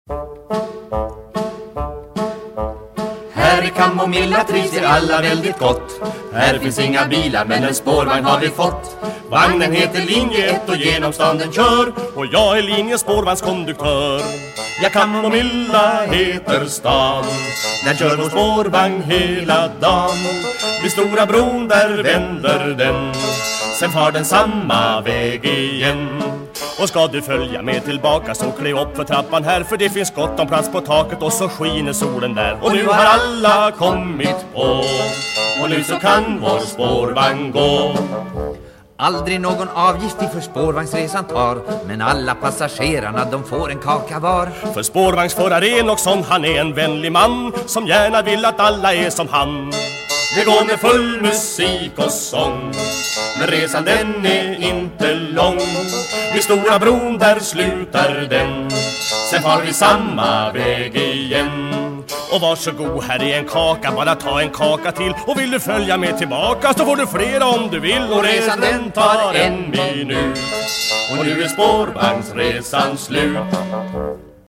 Här i Kamomilla trivs vi alla väldigt gott. Här finns inga bilar men en spårvagn har vi fått. Vagnen heter linje 1 och genom stan den kör. Och jag är linje spårvagnskonduktör. Ja, Kamomilla heter stan. Den kör vår spårvagn hela dagen. Vid Stora bron där vänder den. Sen far den samma väg igen. Och ska du följa med tillbaka så klä upp för trappan här. För det finns gott om plats på taket och så skiner solen där. Och nu har alla kommit på. Och nu så kan vår spårvagn gå. Aldrig någon avgift för spårvagnsresan tar. Men alla passagerarna de får en kaka var. För spårvagnsförare Enoksson, han är en vänlig man som gärna vill att alla är som han. Det går med full musik och sång. Men resan den är inte lång. Vid Stora bron där slutar den. Sen far vi samma väg igen. Och varsågod, här är en kaka, bara ta en kaka till. Och vill du följa med tillbaka så får du flera om du vill. Och resan den tar en minut. Och nu är spårvagnsresan slut.